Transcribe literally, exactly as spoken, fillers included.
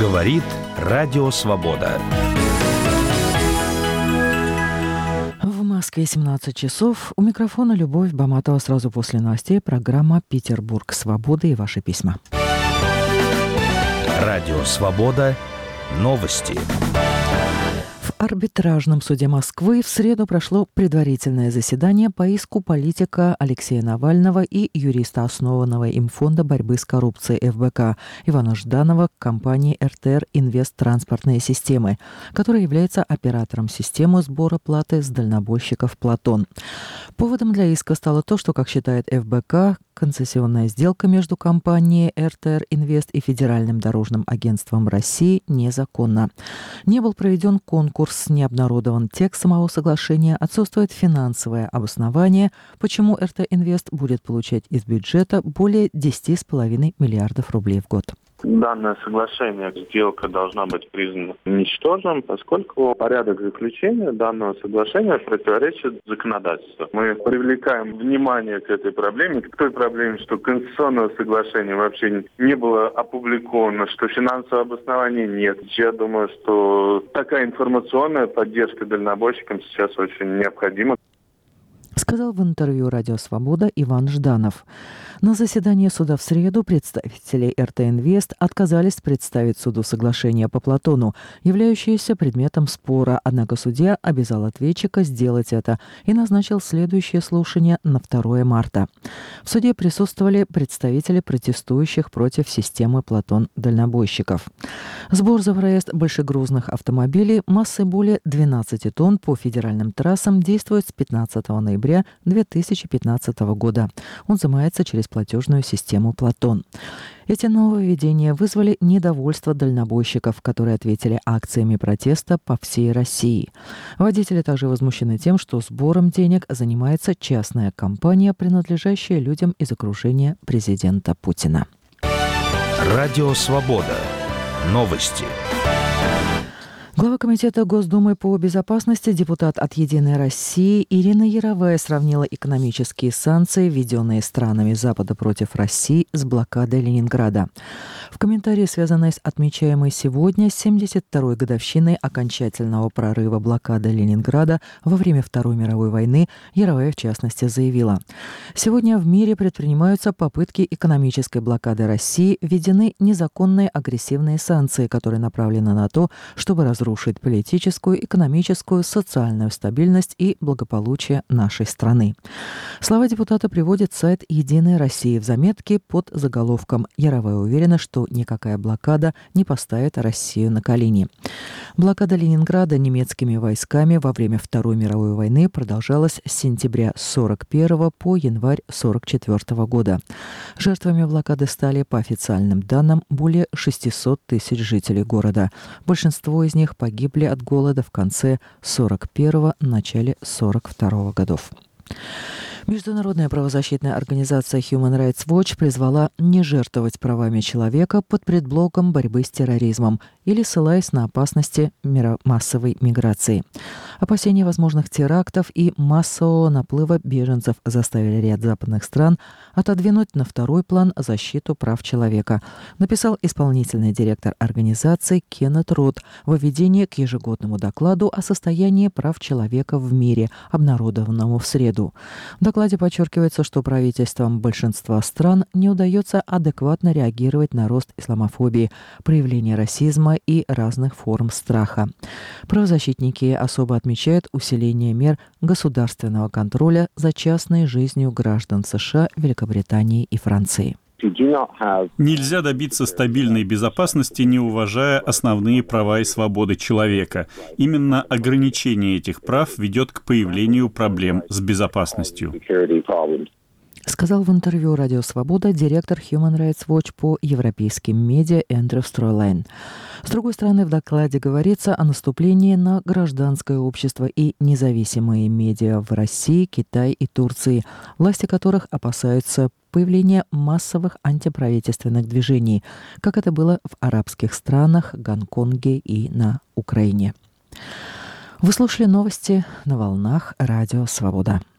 Говорит Радио Свобода. В Москве семнадцать часов. У микрофона Любовь Баматова. Сразу после новостей программа «Петербург. Свобода» и ваши письма. Радио Свобода. Новости. В арбитражном суде Москвы в среду прошло предварительное заседание по иску политика Алексея Навального и юриста основанного им фонда борьбы с коррупцией эф бэ ка Ивана Жданова к компании эр тэ эр Инвест Транспортные системы, которая является оператором системы сбора платы с дальнобойщиков «Платон». Поводом для иска стало то, что, как считает эф бэ ка, концессионная сделка между компанией эр тэ эр Инвест и Федеральным дорожным агентством России незаконна. Не был проведен конкурс, не обнародован текст самого соглашения, отсутствует финансовое обоснование, почему эр тэ эр Инвест будет получать из бюджета более десять целых пять десятых миллиардов рублей в год. Данное соглашение, сделка должна быть признана ничтожным, поскольку порядок заключения данного соглашения противоречит законодательству. Мы привлекаем внимание к этой проблеме, к той проблеме, что конституционного соглашения вообще не было опубликовано, что финансового обоснования нет. Я думаю, что такая информационная поддержка дальнобойщикам сейчас очень необходима. Сказал в интервью «Радио Свобода» Иван Жданов. На заседании суда в среду представители эр тэ эр Инвест отказались представить суду соглашение по Платону, являющееся предметом спора, однако судья обязал ответчика сделать это и назначил следующее слушание на второе марта. В суде присутствовали представители протестующих против системы Платон дальнобойщиков. Сбор за проезд большегрузных автомобилей массой более двенадцати тонн по федеральным трассам действует с пятнадцатого ноября две тысячи пятнадцатого года. Он взимается через платежную систему «Платон». Эти нововведения вызвали недовольство дальнобойщиков, которые ответили акциями протеста по всей России. Водители также возмущены тем, что сбором денег занимается частная компания, принадлежащая людям из окружения президента Путина. Радио Свобода. Новости. Глава Комитета Госдумы по безопасности, депутат от «Единой России» Ирина Яровая сравнила экономические санкции, введенные странами Запада против России, с блокадой Ленинграда. В комментарии, связанной с отмечаемой сегодня семьдесят второй годовщиной окончательного прорыва блокады Ленинграда во время Второй мировой войны, Яровая в частности заявила: «Сегодня в мире предпринимаются попытки экономической блокады России, введены незаконные агрессивные санкции, которые направлены на то, чтобы разрушить разрушить политическую, экономическую, социальную стабильность и благополучие нашей страны». Слова депутата приводит сайт «Единой России» в заметке под заголовком «Яровая уверена, что никакая блокада не поставит Россию на колени». Блокада Ленинграда немецкими войсками во время Второй мировой войны продолжалась с сентября сорок первого по январь сорок четвёртого года. Жертвами блокады стали, по официальным данным, более шестисот тысяч жителей города. Большинство из них погибли от голода в конце сорок первого – начале сорок второго годов. Международная правозащитная организация Human Rights Watch призвала не жертвовать правами человека под предлогом борьбы с терроризмом или ссылаясь на опасности массовой миграции. Опасения возможных терактов и массового наплыва беженцев заставили ряд западных стран отодвинуть на второй план защиту прав человека, написал исполнительный директор организации Кеннет Рот в введении к ежегодному докладу о состоянии прав человека в мире, обнародованному в среду. В докладе подчеркивается, что правительствам большинства стран не удается адекватно реагировать на рост исламофобии, проявление расизма и разных форм страха. Правозащитники особо отмечают усиление мер государственного контроля за частной жизнью граждан США, Великобритании и Франции. Нельзя добиться стабильной безопасности, не уважая основные права и свободы человека. Именно ограничение этих прав ведет к появлению проблем с безопасностью. Сказал в интервью «Радио Свобода» директор Human Rights Watch по европейским медиа Эндрю Стройлайн. С другой стороны, в докладе говорится о наступлении на гражданское общество и независимые медиа в России, Китае и Турции, власти которых опасаются появления массовых антиправительственных движений, как это было в арабских странах, Гонконге и на Украине. Вы слушали новости на волнах «Радио Свобода».